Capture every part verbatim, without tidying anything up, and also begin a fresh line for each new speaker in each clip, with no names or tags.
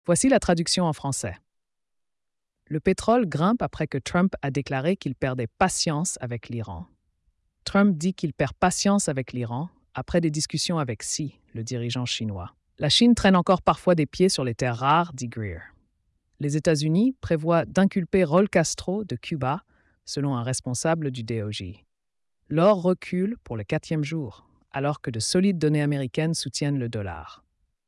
Voici la traduction en français. Le pétrole grimpe après que Trump a déclaré qu'il perdait patience avec l'Iran. Trump dit qu'il perd patience avec l'Iran après des discussions avec Xi, le dirigeant chinois. La Chine traîne encore parfois des pieds sur les terres rares, dit Greer. Les États-Unis prévoient d'inculper Raúl Castro de Cuba, selon un responsable du D O J. L'or recule pour le quatrième jour, alors que de solides données américaines soutiennent le dollar.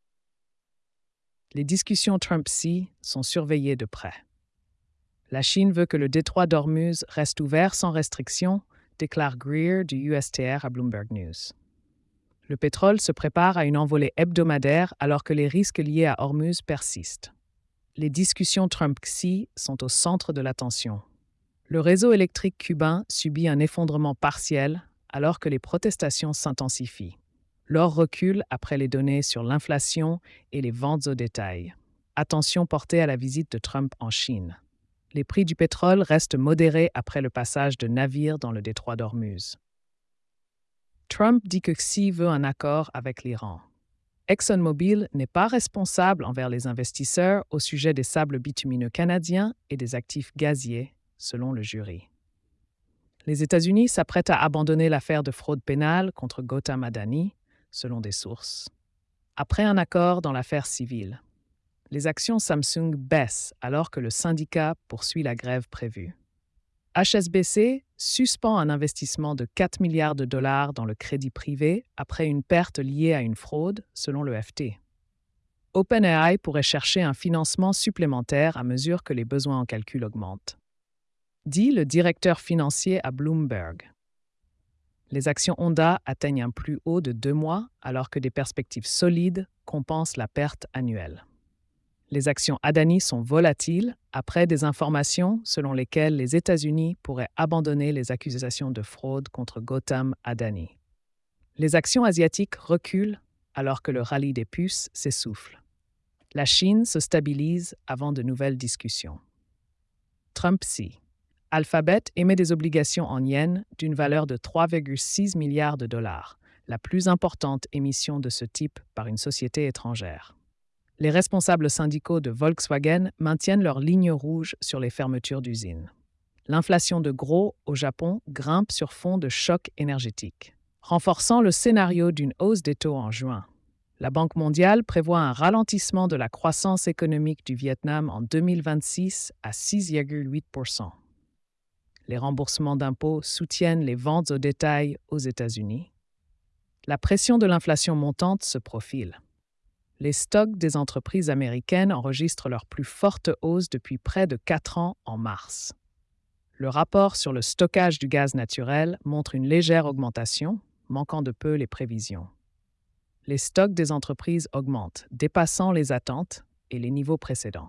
Les discussions Trump-Xi sont surveillées de près. La Chine veut que le détroit d'Ormuz reste ouvert sans restriction, déclare Greer du U S T R à Bloomberg News. Le pétrole se prépare à une envolée hebdomadaire alors que les risques liés à Ormuz persistent. Les discussions Trump-Xi sont au centre de l'attention. Le réseau électrique cubain subit un effondrement partiel alors que les protestations s'intensifient. L'or recule après les données sur l'inflation et les ventes au détail. Attention portée à la visite de Trump en Chine. Les prix du pétrole restent modérés après le passage de navires dans le détroit d'Ormuz. Trump dit que Xi veut un accord avec l'Iran. ExxonMobil n'est pas responsable envers les investisseurs au sujet des sables bitumineux canadiens et des actifs gaziers, selon le jury. Les États-Unis s'apprêtent à abandonner l'affaire de fraude pénale contre Gautam Adani, selon des sources, après un accord dans l'affaire civile. Les actions Samsung baissent alors que le syndicat poursuit la grève prévue. H S B C suspend un investissement de quatre milliards de dollars dans le crédit privé après une perte liée à une fraude, selon le F T. OpenAI pourrait chercher un financement supplémentaire à mesure que les besoins en calcul augmentent, dit le directeur financier à Bloomberg. Les actions Honda atteignent un plus haut de deux mois alors que des perspectives solides compensent la perte annuelle. Les actions Adani sont volatiles après des informations selon lesquelles les États-Unis pourraient abandonner les accusations de fraude contre Gautam Adani. Les actions asiatiques reculent alors que le rallye des puces s'essouffle. La Chine se stabilise avant de nouvelles discussions. Trump-Xi. Alphabet émet des obligations en yens d'une valeur de trois virgule six milliards de dollars, la plus importante émission de ce type par une société étrangère. Les responsables syndicaux de Volkswagen maintiennent leur ligne rouge sur les fermetures d'usines. L'inflation de gros au Japon grimpe sur fond de choc énergétique, renforçant le scénario d'une hausse des taux en juin. La Banque mondiale prévoit un ralentissement de la croissance économique du Vietnam en deux mille vingt-six à six virgule huit pour cent. Les remboursements d'impôts soutiennent les ventes au détail aux États-Unis. La pression de l'inflation montante se profile. Les stocks des entreprises américaines enregistrent leur plus forte hausse depuis près de quatre ans en mars. Le rapport sur le stockage du gaz naturel montre une légère augmentation, manquant de peu les prévisions. Les stocks des entreprises augmentent, dépassant les attentes et les niveaux précédents.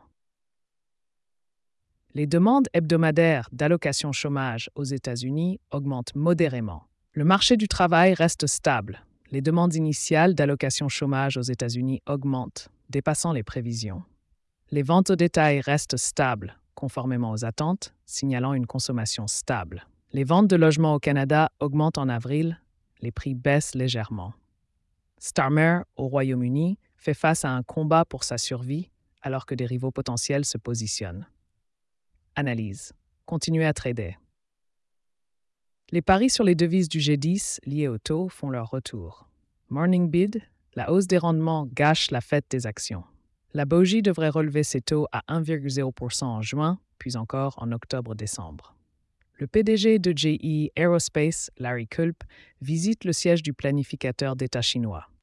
Les demandes hebdomadaires d'allocation chômage aux États-Unis augmentent modérément. Le marché du travail reste stable. Les demandes initiales d'allocation chômage aux États-Unis augmentent, dépassant les prévisions. Les ventes au détail restent stables, conformément aux attentes, signalant une consommation stable. Les ventes de logements au Canada augmentent en avril, les prix baissent légèrement. Starmer, au Royaume-Uni, fait face à un combat pour sa survie, alors que des rivaux potentiels se positionnent. Analyse. Continuez à trader. Les paris sur les devises du G dix liés au taux font leur retour. Morning bid, la hausse des rendements gâche la fête des actions. La B O J devrait relever ses taux à un virgule zéro pour cent en juin, puis encore en octobre-décembre. Le P D G de G E Aerospace, Larry Culp, visite le siège du planificateur d'État chinois.